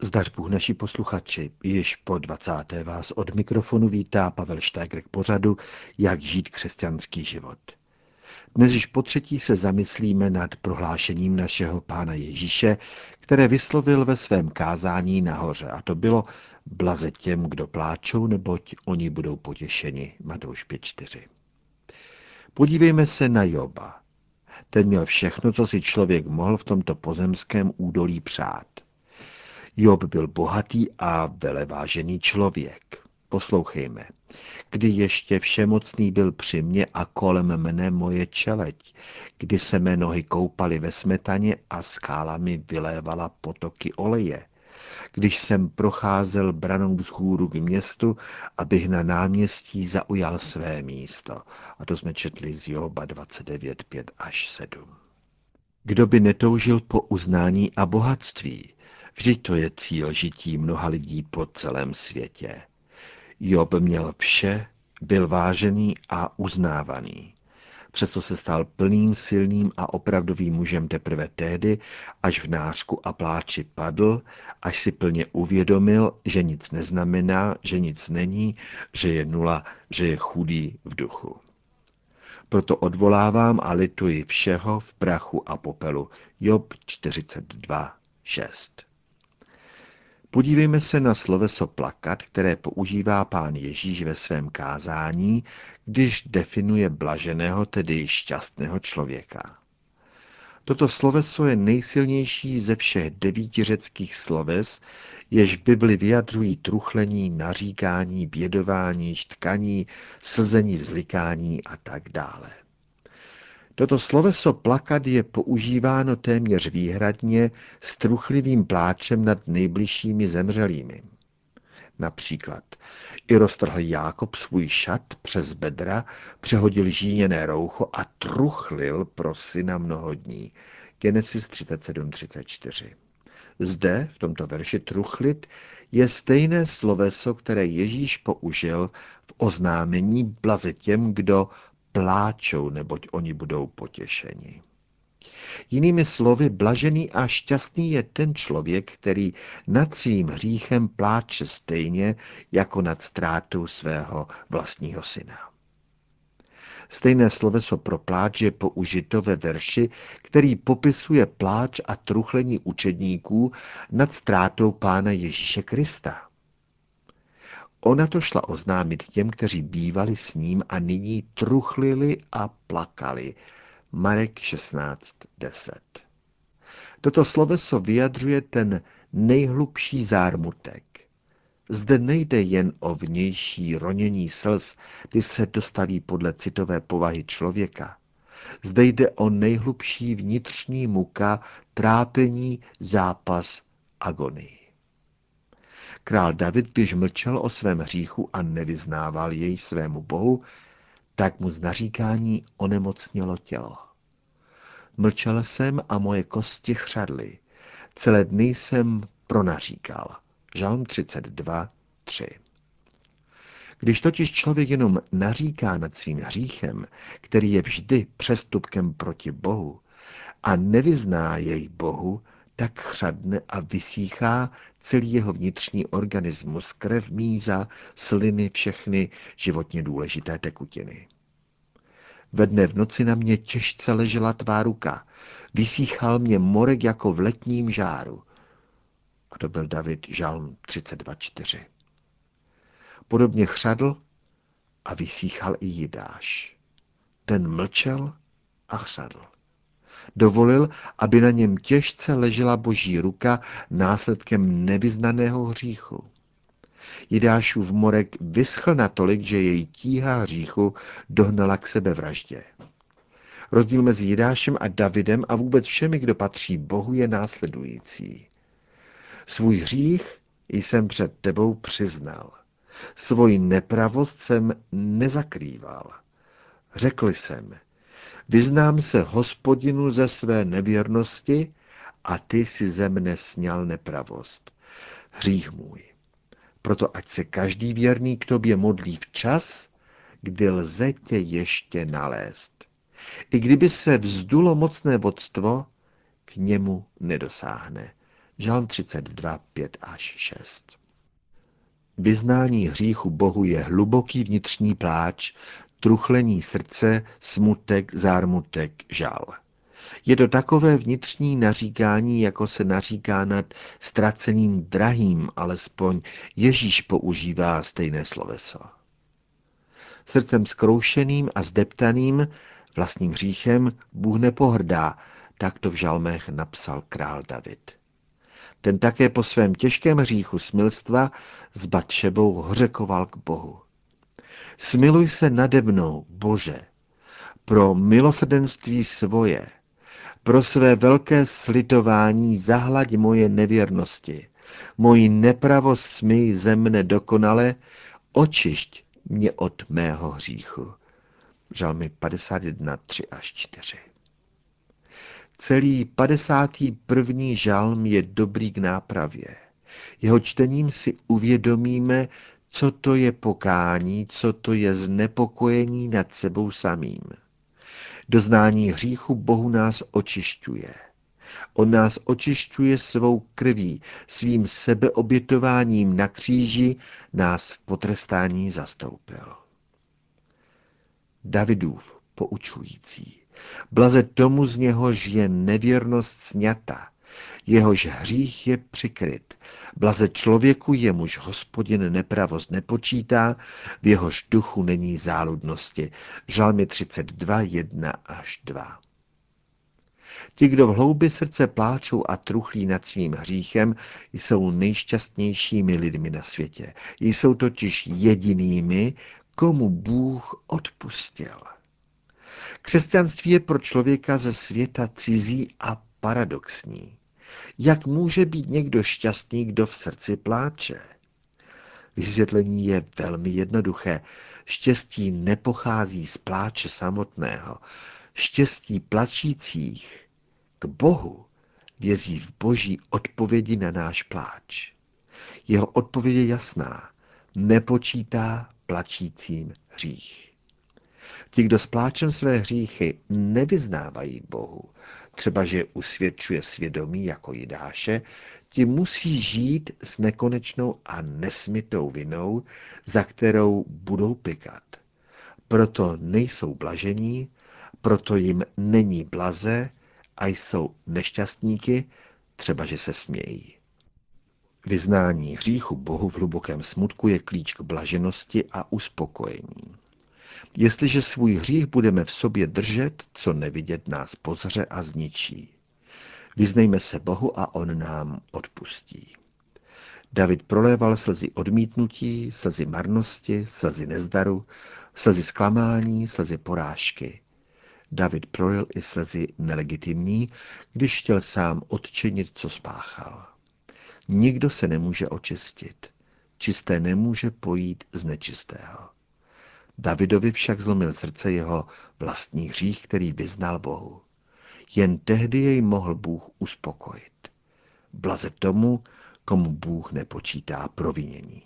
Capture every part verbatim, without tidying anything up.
Zdař Bůh naši posluchači, již po dvacáté vás od mikrofonu vítá Pavel Štéger k pořadu Jak žít křesťanský život. Dnes již po třetí se zamyslíme nad prohlášením našeho Pána Ježíše, které vyslovil ve svém kázání nahoře, a to bylo: blaze těm, kdo pláčou, neboť oni budou potěšeni. Matouš pět čtyři. Podívejme se na Joba. Ten měl všechno, co si člověk mohl v tomto pozemském údolí přát. Job byl bohatý a velevážený člověk. Poslouchejme. Kdy ještě všemocný byl při mně a kolem mne moje čeleď, kdy se mé nohy koupaly ve smetaně a skálami vylévala potoky oleje, když jsem procházel branou vzhůru k městu, abych na náměstí zaujal své místo. A to jsme četli z Joba dvacet devět, pět až sedm. Kdo by netoužil po uznání a bohatství? Vždyť to je cíl žití mnoha lidí po celém světě. Job měl vše, byl vážený a uznávaný. Přesto se stal plným, silným a opravdovým mužem teprve tehdy, až v nářku a pláči padl, až si plně uvědomil, že nic neznamená, že nic není, že je nula, že je chudý v duchu. Proto odvolávám a lituji všeho v prachu a popelu. Job čtyřicet dva, šest. Podívejme se na sloveso plakat, které používá Pán Ježíš ve svém kázání, když definuje blaženého, tedy šťastného člověka. Toto sloveso je nejsilnější ze všech devíti řeckých sloves, jež v Bibli vyjadřují truchlení, naříkání, bědování, štkaní, slzení, vzlikání a tak dále. Toto sloveso plakat je používáno téměř výhradně s truchlivým pláčem nad nejbližšími zemřelými. Například: i roztrhl Jákob svůj šat přes bedra, přehodil žíněné roucho a truchlil pro syna mnoho dní. Genesis třicet sedm, třicet čtyři. Zde, v tomto verši truchlit, je stejné sloveso, které Ježíš použil v oznámení blaze těm, kdo pláčou, neboť oni budou potěšeni. Jinými slovy, blažený a šťastný je ten člověk, který nad svým hříchem pláče stejně jako nad ztrátou svého vlastního syna. Stejné sloveso pro pláč je použito ve verši, který popisuje pláč a truchlení učedníků nad ztrátou Pána Ježíše Krista. Ona to šla oznámit těm, kteří bývali s ním a nyní truchlili a plakali. Marek šestnáct, deset. Toto sloveso vyjadřuje ten nejhlubší zármutek. Zde nejde jen o vnější ronění slz, kdy se dostaví podle citové povahy člověka. Zde jde o nejhlubší vnitřní muka, trápení, zápas, agonii. Král David, když mlčel o svém hříchu a nevyznával jej svému bohu, tak mu z naříkání onemocnělo tělo. Mlčel jsem a moje kosti chřadly. Celé dny jsem pronaříkal. Žalm třicet dva, tři. Když totiž člověk jenom naříká nad svým hříchem, který je vždy přestupkem proti Bohu, a nevyzná jej Bohu, tak chřadne a vysíchá celý jeho vnitřní organismus, krev, míza, sliny, všechny životně důležité tekutiny. Ve dne v noci na mě těžce ležela tvá ruka, vysíchal mě morek jako v letním žáru. A to byl David, Žalm třicet dva, čtyři. Podobně chřadl a vysíchal i Jidáš. Ten mlčel a chřadl. Dovolil, aby na něm těžce ležela boží ruka následkem nevyznaného hříchu. Jidášův morek vyschl natolik, že jej tíha hříchu dohnala k sebevraždě. Rozdíl mezi Jidášem a Davidem a vůbec všemi, kdo patří Bohu, je následující. Svůj hřích jsem před tebou přiznal. Svoji nepravost jsem nezakrýval. Řekl jsem: vyznám se Hospodinu ze své nevěrnosti a ty si ze mne sňal nepravost. Hřích můj. Proto ať se každý věrný k tobě modlí včas, kdy lze tě ještě nalézt. I kdyby se vzdulo mocné vodstvo, k němu nedosáhne. Žalm třicet dva, pět až šest. Vyznání hříchu Bohu je hluboký vnitřní pláč, truchlení srdce, smutek, zármutek, žal. Je to takové vnitřní naříkání, jako se naříká nad ztraceným drahým, alespoň Ježíš používá stejné sloveso. Srdcem zkroušeným a zdeptaným, vlastním hříchem, Bůh nepohrdá, tak to v žalmech napsal král David. Ten také po svém těžkém hříchu smilstva s Batšebou hořekoval k Bohu. Smiluj se nade mnou, Bože, pro milosrdenství svoje, pro své velké slitování zahlaď moje nevěrnosti, moji nepravost smyj ze mne dokonale, očišť mě od mého hříchu. Žalmy padesát jedna, tři až čtyři. Celý padesátý první žalm je dobrý k nápravě. Jeho čtením si uvědomíme, co to je pokání, co to je znepokojení nad sebou samým. Doznání hříchu Bohu nás očišťuje. On nás očišťuje svou krví, svým sebeobětováním na kříži nás v potrestání zastoupil. Davidův poučující. Blaze tomu, z něhož je nevěrnost sňata, jehož hřích je přikryt. Blaze člověku, jemuž Hospodin nepravost nepočítá, v jehož duchu není záludnosti. Žalmy třicet dva, jedna až dva. Ti, kdo v hloubi srdce pláčou a truchlí nad svým hříchem, jsou nejšťastnějšími lidmi na světě. Jsou totiž jedinými, komu Bůh odpustil. Křesťanství je pro člověka ze světa cizí a paradoxní. Jak může být někdo šťastný, kdo v srdci pláče? Vysvětlení je velmi jednoduché. Štěstí nepochází z pláče samotného. Štěstí plačících k Bohu vězí v Boží odpovědi na náš pláč. Jeho odpověď je jasná. Nepočítá plačícím hřích. Ti, kdo s pláčem své hříchy nevyznávají Bohu, třeba že usvědčuje svědomí jako Jidáše, ti musí žít s nekonečnou a nesmytou vinou, za kterou budou pykat. Proto nejsou blažení, proto jim není blaze a jsou nešťastníky, třeba že se smějí. Vyznání hříchu Bohu v hlubokém smutku je klíč k blaženosti a uspokojení. Jestliže svůj hřích budeme v sobě držet, co nevidět nás pozře a zničí. Vyznejme se Bohu a on nám odpustí. David proléval slzy odmítnutí, slzy marnosti, slzy nezdaru, slzy zklamání, slzy porážky. David prolil i slzy nelegitimní, když chtěl sám odčinit, co spáchal. Nikdo se nemůže očistit. Čisté nemůže pojít z nečistého. Davidovi však zlomil srdce jeho vlastní hřích, který vyznal Bohu. Jen tehdy jej mohl Bůh uspokojit. Blaze tomu, komu Bůh nepočítá provinění.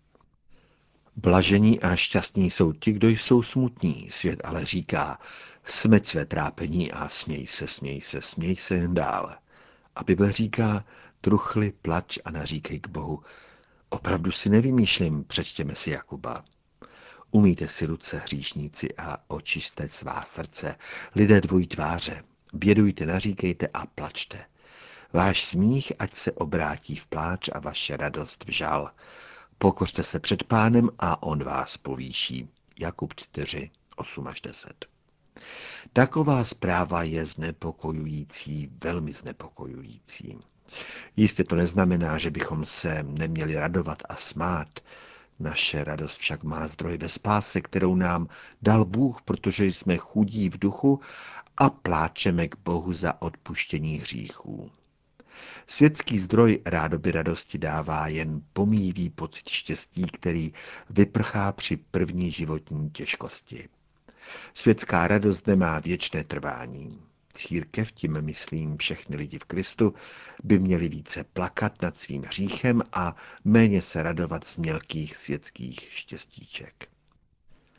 Blažení a šťastní jsou ti, kdo jsou smutní. Svět ale říká, smeť své trápení a směj se, směj se, směj se jen dál. A Bible říká, truchli, plač a naříkej k Bohu. Opravdu si nevymýšlím, přečtěme si Jakuba. Umýjte si ruce, hříšníci, a očisťte svá srdce, lidé dvojí tváře. Bědujte, naříkejte a plačte. Váš smích ať se obrátí v pláč a vaše radost v žal. Pokořte se před Pánem a on vás povýší. Jakub čtyři, osm až deset. Taková zpráva je znepokojující, velmi znepokojující. Jistě to neznamená, že bychom se neměli radovat a smát. Naše radost však má zdroj ve spáse, kterou nám dal Bůh, protože jsme chudí v duchu a pláčeme k Bohu za odpuštění hříchů. Světský zdroj rádoby radosti dává jen pomíjivý pocit štěstí, který vyprchá při první životní těžkosti. Světská radost nemá věčné trvání. Církev, tím myslím všechny lidi v Kristu, by měli více plakat nad svým hříchem a méně se radovat z mělkých světských štěstíček.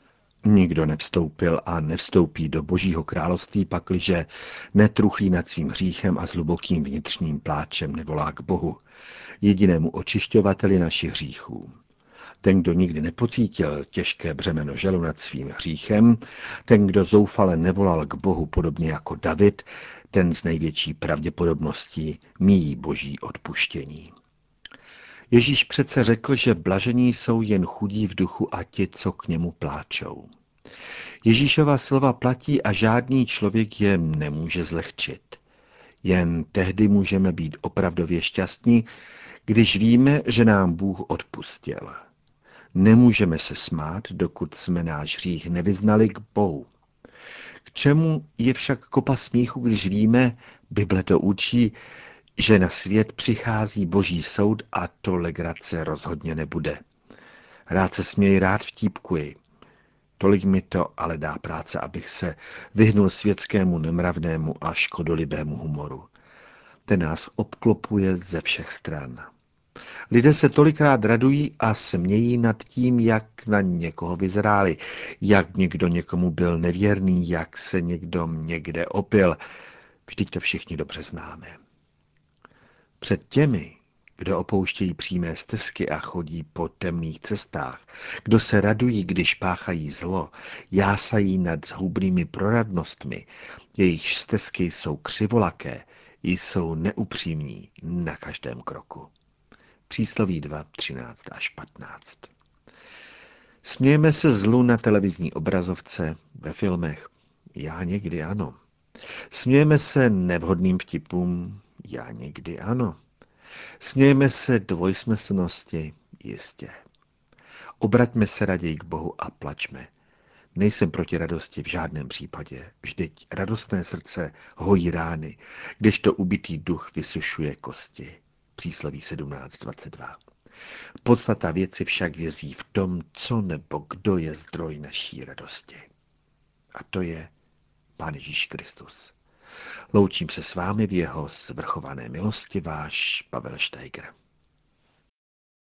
Nikdo nevstoupil a nevstoupí do Božího království, pakliže netruchlí nad svým hříchem a s hlubokým vnitřním pláčem nevolá k Bohu, jedinému očišťovateli našich hříchů. Ten, kdo nikdy nepocítil těžké břemeno žalu nad svým hříchem, ten, kdo zoufale nevolal k Bohu podobně jako David, ten s největší pravděpodobností míjí Boží odpuštění. Ježíš přece řekl, že blažení jsou jen chudí v duchu a ti, co k němu pláčou. Ježíšova slova platí a žádný člověk je nemůže zlehčit. Jen tehdy můžeme být opravdově šťastní, když víme, že nám Bůh odpustil. Nemůžeme se smát, dokud jsme náš hřích nevyznali k Bohu. K čemu je však kopa smíchu, když víme, Bible to učí, že na svět přichází Boží soud a to legrace rozhodně nebude. Rád se směji, rád vtípkuji. Tolik mi to ale dá práce, abych se vyhnul světskému nemravnému a škodolibému humoru. Ten nás obklopuje ze všech stran. Lidé se tolikrát radují a smějí nad tím, jak na někoho vyzráli, jak někdo někomu byl nevěrný, jak se někdo někde opil. Vždyť to všichni dobře známe. Před těmi, kdo opouštějí přímé stezky a chodí po temných cestách, kdo se radují, když páchají zlo, jásají nad zhubnými proradnostmi, jejichž stezky jsou křivolaké, jsou neupřímní na každém kroku. Přísloví dva, třináct až patnáct. Smějeme se zlu na televizní obrazovce, ve filmech. Já někdy ano. Smějeme se nevhodným vtipům. Já někdy ano. Smějeme se dvojsmyslnosti. Jistě. Obraťme se raději k Bohu a plačme. Nejsem proti radosti v žádném případě. Vždyť radostné srdce hojí rány, kdežto ubitý duch vysušuje kosti. Přísloví sedmnáct dvacet dva. Podstata věci však vězí v tom, co nebo kdo je zdroj naší radosti. A to je Pán Ježíš Kristus. Loučím se s vámi v jeho svrchované milosti, váš Pavel Štejgr.